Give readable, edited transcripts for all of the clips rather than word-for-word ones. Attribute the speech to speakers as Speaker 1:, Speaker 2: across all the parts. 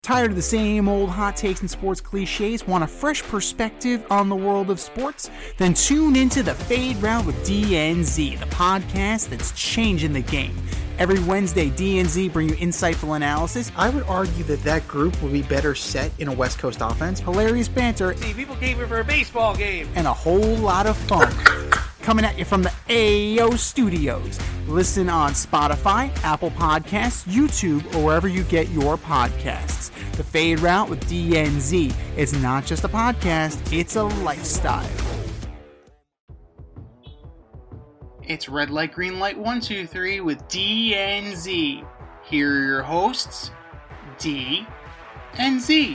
Speaker 1: Tired of the same old hot takes and sports cliches? Want a fresh perspective on the world of sports? Then tune into the Fade Route with DNZ, the podcast that's changing the game. Every Wednesday, DNZ bring you insightful analysis. I would argue that group would be better set in a West Coast offense. Hilarious banter.
Speaker 2: See, people came here for a baseball game.
Speaker 1: And a whole lot of fun. Coming at you from the AO Studios. Listen on Spotify, Apple Podcasts, YouTube, or wherever you get your podcasts. The Fade Route with DNZ. It's not just a podcast, it's a lifestyle. It's Red Light, Green Light 1, 2, 3 with DNZ. Here are your hosts, D and Z.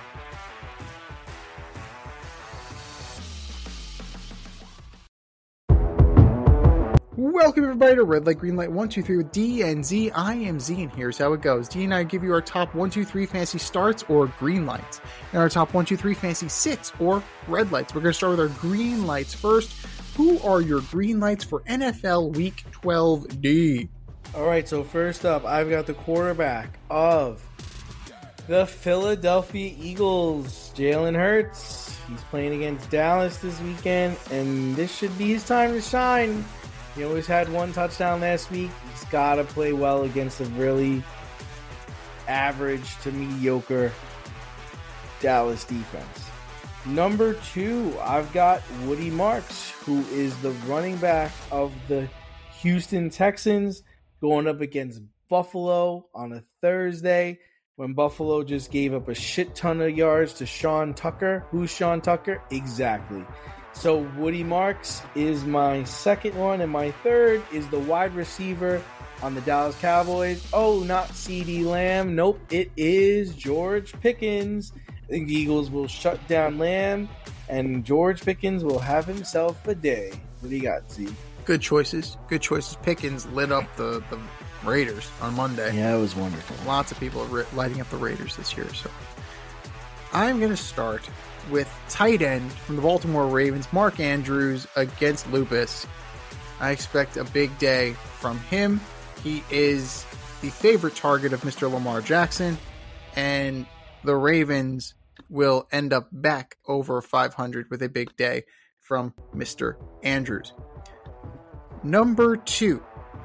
Speaker 1: Welcome everybody to Red Light, Green Light 1, 2, 3 with D and Z. I am Z, and here's how it goes. D and I give you our top 1, 2, 3 fantasy starts or green lights, and our top 1, 2, 3 fantasy sits or red lights. We're going to start with our green lights first. Who are your green lights for NFL Week 12D?
Speaker 2: All right, so first up, I've got the quarterback of the Philadelphia Eagles, Jalen Hurts. He's playing against Dallas this weekend, and this should be his time to shine. He always had one touchdown last week. He's got to play well against a really average to mediocre Dallas defense. Number 2, I've got Woody Marks, who is the running back of the Houston Texans, going up against Buffalo on a Thursday when Buffalo just gave up a shit ton of yards to Sean Tucker. Who's Sean Tucker? Exactly. So Woody Marks is my second one, and my third is the wide receiver on the Dallas Cowboys. Oh, not CeeDee Lamb. Nope, it is George Pickens. I think the Eagles will shut down Lamb, and George Pickens will have himself a day. What do you got, Z?
Speaker 1: Good choices. Good choices. Pickens lit up the Raiders on Monday.
Speaker 2: Yeah, it was wonderful.
Speaker 1: Lots of people are lighting up the Raiders this year. So I'm going to start with tight end from the Baltimore Ravens, Mark Andrews against Lupus. I expect a big day from him. He is the favorite target of Mr. Lamar Jackson, and the Ravens will end up back over 500 with a big day from Mr. Andrews. Number 2,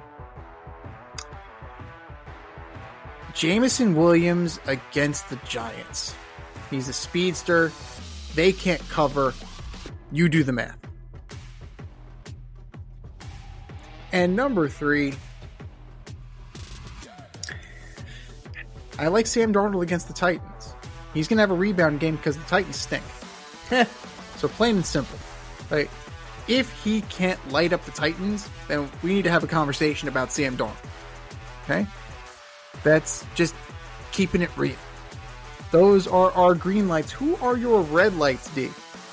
Speaker 1: Jameson Williams against the Giants. He's a speedster. They can't cover. You do the math. And number 3, I like Sam Darnold against the Titans. He's going to have a rebound game because the Titans stink. So plain and simple. Right? If he can't light up the Titans, then we need to have a conversation about Sam Darnold. Okay? That's just keeping it real. Those are our green lights. Who are your red lights, D?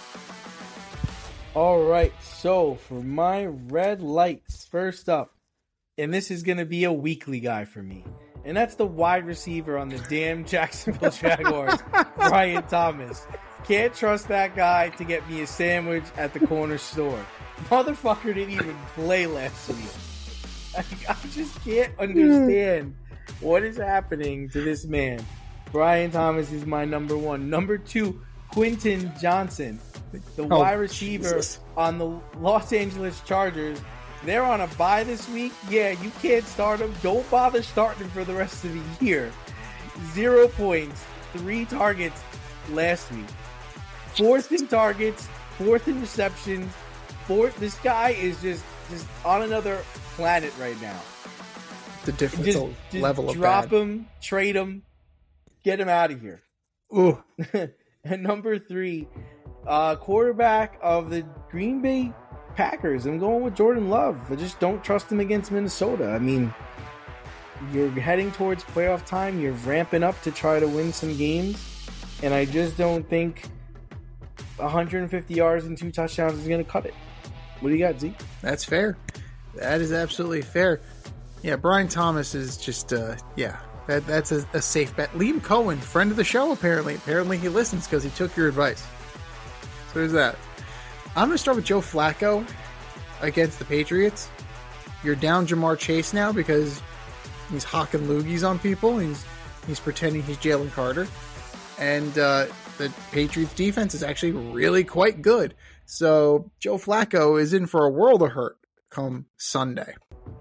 Speaker 2: All right, so for my red lights, first up, and this is going to be a weekly guy for me, and that's the wide receiver on the damn Jacksonville Jaguars, Brian Thomas. Can't trust that guy to get me a sandwich at the corner store. Motherfucker didn't even play last week. I just can't understand what is happening to this man. Brian Thomas is my number 1. Number 2, Quentin Johnson, the wide receiver on the Los Angeles Chargers. They're on a bye this week. Yeah, you can't start him. Don't bother starting him for the rest of the year. 0 points, 3 targets last week. 4th in targets, 4th in receptions. This guy is just on another planet right now.
Speaker 1: The difference
Speaker 2: just
Speaker 1: level of
Speaker 2: drop
Speaker 1: bad.
Speaker 2: him, trade him, get him out of here.
Speaker 1: Ooh.
Speaker 2: And number 3, quarterback of the Green Bay Packers. I'm going with Jordan Love. I just don't trust him against Minnesota. I mean, you're heading towards playoff time. You're ramping up to try to win some games. And I just don't think 150 yards and 2 touchdowns is going to cut it. What do you got, Z?
Speaker 1: That's fair. That is absolutely fair. Yeah, Brian Thomas is just, that's a safe bet. Liam Cohen, friend of the show, apparently. Apparently he listens because he took your advice. So there's that. I'm going to start with Joe Flacco against the Patriots. You're down Jamar Chase now because he's hawking loogies on people. He's He's pretending he's Jalen Carter. And the Patriots defense is actually really quite good. So Joe Flacco is in for a world of hurt come Sunday.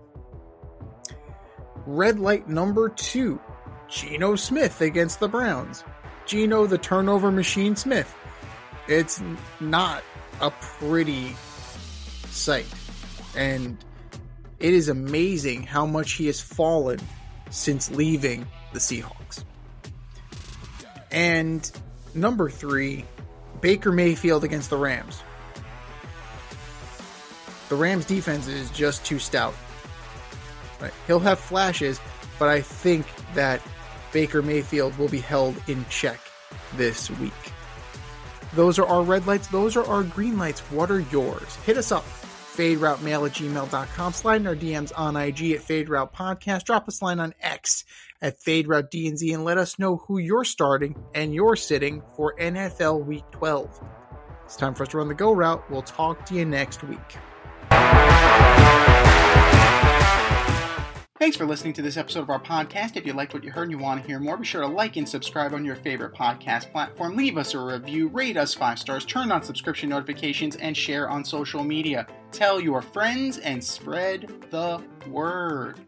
Speaker 1: Red light number 2, Geno Smith against the Browns. Geno, the turnover machine Smith. It's not a pretty sight. And it is amazing how much he has fallen since leaving the Seahawks. And number 3, Baker Mayfield against the Rams. The Rams defense is just too stout. Right? He'll have flashes, but I think that Baker Mayfield will be held in check this week. Those are our red lights. Those are our green lights. What are yours? Hit us up. FadeRouteMail@gmail.com. Slide in our DMs on IG at FadeRoute Podcast. Drop us a line on X at FadeRouteDNZ and let us know who you're starting and you're sitting for NFL Week 12. It's time for us to run the go route. We'll talk to you next week. Thanks for listening to this episode of our podcast. If you liked what you heard and you want to hear more, be sure to like and subscribe on your favorite podcast platform. Leave us a review, rate us 5 stars, turn on subscription notifications, and share on social media. Tell your friends and spread the word.